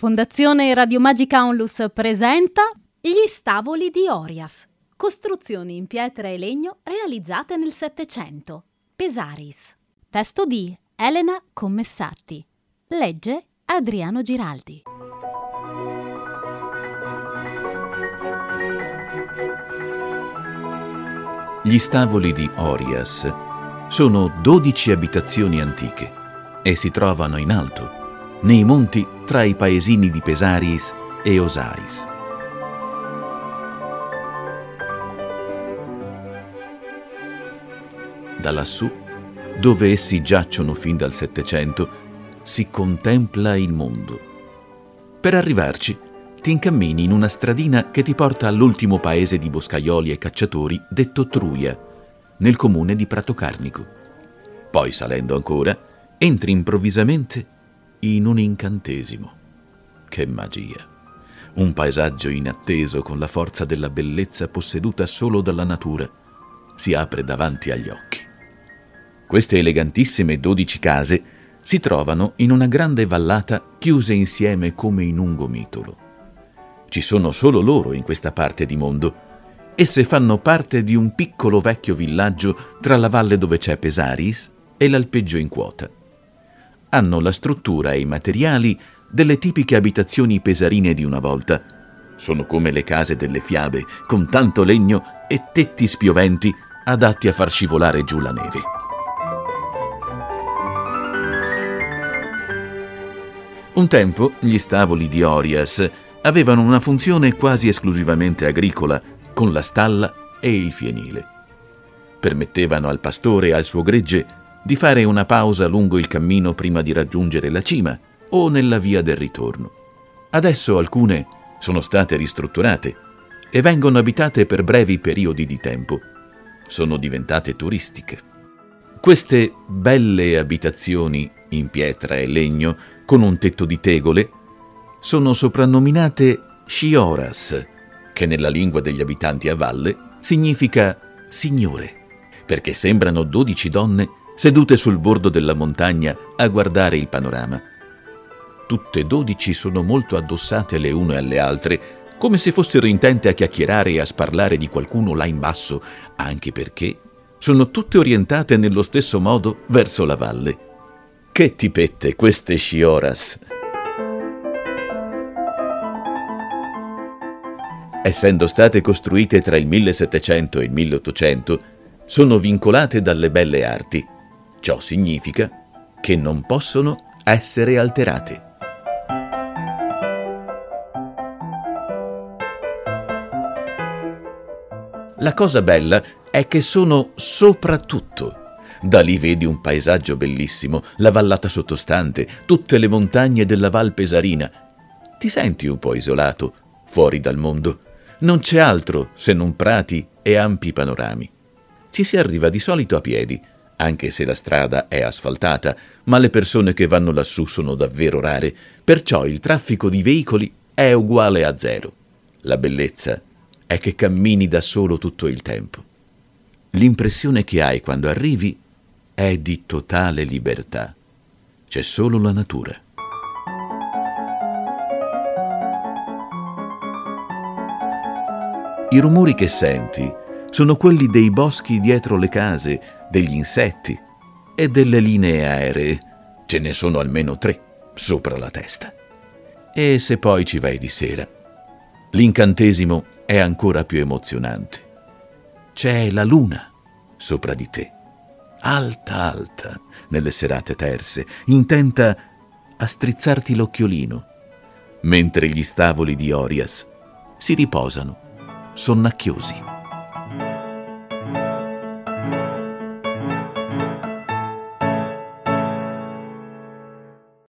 Fondazione Radio Magica Onlus presenta Gli stavoli di Orias. Costruzioni in pietra e legno realizzate nel Settecento. Pesaris. Testo di Elena Commessatti. Legge Adriano Giraldi. Gli stavoli di Orias sono 12 abitazioni antiche e si trovano in alto, nei monti tra i paesini di Pesaris e Osais. Da lassù, dove essi giacciono fin dal Settecento, si contempla il mondo. Per arrivarci, ti incammini in una stradina che ti porta all'ultimo paese di boscaioli e cacciatori detto Truia, nel comune di Pratocarnico. Poi, salendo ancora, entri improvvisamente in un incantesimo. Che magia! Un paesaggio inatteso con la forza della bellezza posseduta solo dalla natura si apre davanti agli occhi. Queste elegantissime 12 case si trovano in una grande vallata chiuse insieme come in un gomitolo. Ci sono solo loro in questa parte di mondo. Esse fanno parte di un piccolo vecchio villaggio tra la valle dove c'è Pesaris e l'alpeggio in quota. Hanno la struttura e i materiali delle tipiche abitazioni pesarine di una volta. Sono come le case delle fiabe, con tanto legno e tetti spioventi adatti a far scivolare giù la neve. Un tempo gli stavoli di Orias avevano una funzione quasi esclusivamente agricola, con la stalla e il fienile. Permettevano al pastore e al suo gregge di fare una pausa lungo il cammino prima di raggiungere la cima o nella via del ritorno. Adesso alcune sono state ristrutturate e vengono abitate per brevi periodi di tempo. Sono diventate turistiche. Queste belle abitazioni in pietra e legno con un tetto di tegole sono soprannominate Shioras, che nella lingua degli abitanti a valle significa signore, perché sembrano 12 donne sedute sul bordo della montagna a guardare il panorama. Tutte 12 sono molto addossate le une alle altre, come se fossero intente a chiacchierare e a sparlare di qualcuno là in basso, anche perché sono tutte orientate nello stesso modo verso la valle. Che tipette queste Shioras! Essendo state costruite tra il 1700 e il 1800, sono vincolate dalle belle arti. Ciò significa che non possono essere alterate. La cosa bella è che sono soprattutto. Da lì vedi un paesaggio bellissimo, la vallata sottostante, tutte le montagne della Val Pesarina. Ti senti un po' isolato, fuori dal mondo. Non c'è altro se non prati e ampi panorami. Ci si arriva di solito a piedi, anche se la strada è asfaltata, ma le persone che vanno lassù sono davvero rare, perciò il traffico di veicoli è uguale a zero. La bellezza è che cammini da solo tutto il tempo. L'impressione che hai quando arrivi è di totale libertà. C'è solo la natura. I rumori che senti sono quelli dei boschi dietro le case, degli insetti e delle linee aeree. Ce ne sono almeno 3 sopra la testa. E se poi ci vai di sera, l'incantesimo è ancora più emozionante. C'è la luna sopra di te, alta alta, nelle serate terse, intenta a strizzarti l'occhiolino, mentre gli stavoli di Orias si riposano, sonnacchiosi.